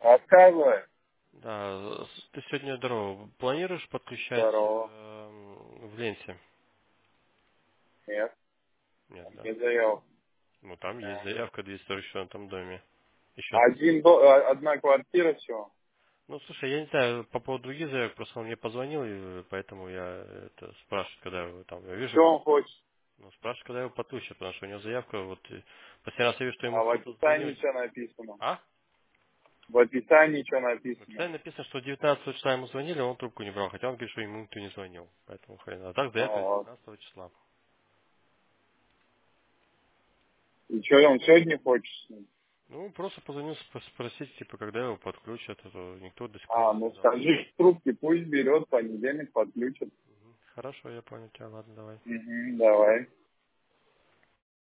Рассказывай. Да, ты сегодня здорово. Планируешь подключать Здорово. в ленте? Нет, Нет, там да? не заявка. Ну там есть заявка 246 в этом доме. Еще. Одна квартира всего. Ну слушай, я не знаю, по поводу других заявок, просто он мне позвонил, и поэтому я это спрашиваю, когда его там, я Что вижу, он хочет? ну спрашиваю, когда его подключат, потому что у него заявка, вот, последний раз я вижу, что ему А в кто-то описании звонил. что написано? А? В описании что В написано? описании написано, что 19 числа ему звонили, а он трубку не брал, хотя он говорит, что ему никто не звонил. Поэтому хрен. А так заявка с Вот. 19 числа. И что он сегодня хочет с ним? Ну, просто позвонил спросить, типа, когда его подключат, а то никто до сих пор А, не ну связался. скажи в трубке, пусть берет, понедельник подключит. Хорошо, я понял тебя, ладно, давай. Угу, давай.